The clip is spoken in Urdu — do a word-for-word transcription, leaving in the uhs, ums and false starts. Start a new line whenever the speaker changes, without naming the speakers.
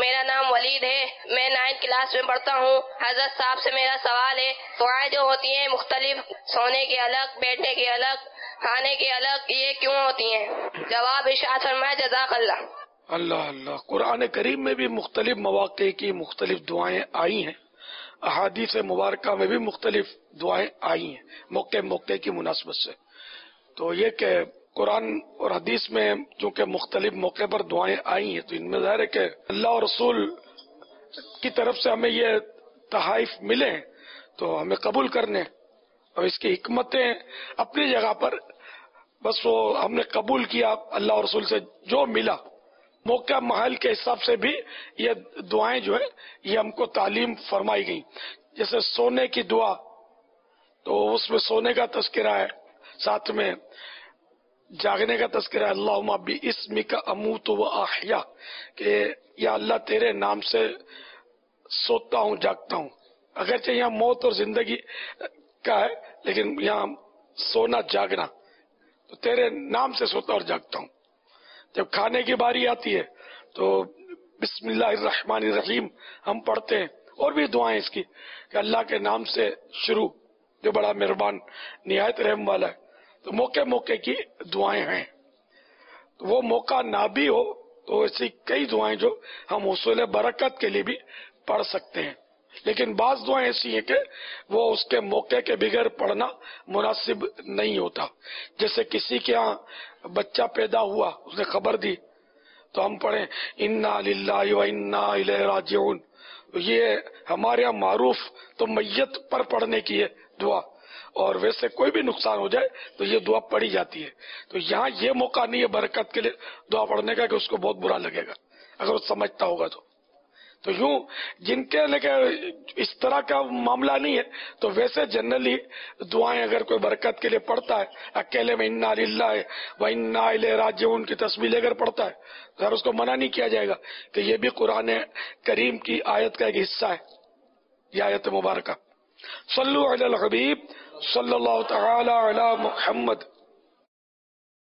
میرا نام ولید ہے، میں نائنتھ کلاس میں پڑھتا ہوں۔ حضرت صاحب سے میرا سوال ہے، دعائیں جو ہوتی ہیں مختلف، سونے کی الگ، بیٹھنے کی الگ، کھانے کی الگ، یہ کیوں ہوتی ہیں؟ جواب ارشاد فرمائے جزاک اللہ۔
اللہ اللہ، قرآن کریم میں بھی مختلف مواقع کی مختلف دعائیں آئی ہیں، احادیث مبارکہ میں بھی مختلف دعائیں آئی ہیں موقع موقع کی مناسبت سے۔ تو یہ کہ قرآن اور حدیث میں چونکہ مختلف موقع پر دعائیں آئی ہیں، تو ان میں ظاہر ہے کہ اللہ اور رسول کی طرف سے ہمیں یہ تحائف ملے تو ہمیں قبول کرنے، اور اس کی حکمتیں اپنی جگہ پر، بس وہ ہم نے قبول کیا اللہ اور رسول سے جو ملا۔ موقع محل کے حساب سے بھی یہ دعائیں جو ہے یہ ہم کو تعلیم فرمائی گئی۔ جیسے سونے کی دعا، تو اس میں سونے کا تذکرہ ہے، ساتھ میں جاگنے کا تذکرہ ہے، اللہم باسمک اموت و احیا، کہ یا اللہ تیرے نام سے سوتا ہوں جاگتا ہوں۔ اگرچہ یہاں موت اور زندگی کا ہے، لیکن یہاں سونا جاگنا، تو تیرے نام سے سوتا اور جاگتا ہوں۔ جب کھانے کی باری آتی ہے تو بسم اللہ الرحمن الرحیم ہم پڑھتے ہیں، اور بھی دعائیں اس کی کہ اللہ کے نام سے شروع جو بڑا مہربان نہایت رحم والا ہے۔ تو موقع موقع کی دعائیں ہیں، تو وہ موقع نہ بھی ہو تو ایسی کئی دعائیں جو ہم حصول برکت کے لیے بھی پڑھ سکتے ہیں، لیکن بعض دعائیں ایسی ہیں کہ وہ اس کے موقع کے بغیر پڑھنا مناسب نہیں ہوتا۔ جیسے کسی کے ہاں بچہ پیدا ہوا، اس نے خبر دی تو ہم پڑھیں انا للہ و انا الیہ راجعون، یہ ہمارے یہاں معروف تو میت پر پڑھنے کی ہے دعا، اور ویسے کوئی بھی نقصان ہو جائے تو یہ دعا پڑھی جاتی ہے۔ تو یہاں یہ موقع نہیں ہے برکت کے لیے دعا پڑھنے کا کہ اس کو بہت برا لگے گا اگر وہ سمجھتا ہوگا تو۔ تو یوں جن کے لگے اس طرح کا معاملہ نہیں ہے تو ویسے جنرلی دعائیں اگر کوئی برکت کے لیے پڑھتا ہے، اکیلے میں انا للہ و انا الیہ راجعون کی تسبیح لے کر پڑھتا ہے، تو اس کو منع نہیں کیا جائے گا کہ یہ بھی قرآن کریم کی آیت کا ایک حصہ ہے، یہ آیت مبارکہ۔ صلو علی الحبیب صلی اللہ تعالی علی محمد۔